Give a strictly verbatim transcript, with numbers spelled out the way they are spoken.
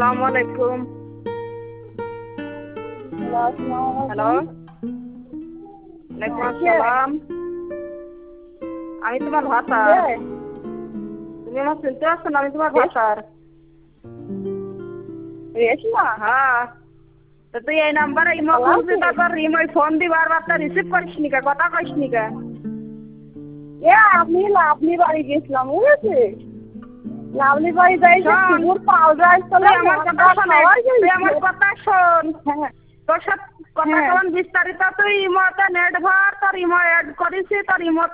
আসসালামু আলাইকুম। হ্যালো, ওয়ালাইকুম আসসালাম। আমি তোমার ভাতার। তুমি আমার চিনতে পারছো না? আমি তোমার ভাতার। রেশমা? হ্যাঁ, তো তুই এই নাম্বারে ইমো খুলছি, তারপর ইমোয় ফোন দি বারবার, তা রিসিভ করিস নি কে? কথা কইস নি কে? এ আমি লাভলি বাড়ি গেছিলাম, বুঝেছি। লাভলি বাড়ি যাই পুকুর পাউডার তুই আমার কথা শোন, তুই আমার কথা শোন। তোর সাথে কথা কেমন বিস্তারিত, তুই ইমোতে নেট ভর, তোর ইমো অ্যাড করিস, তোর ইমো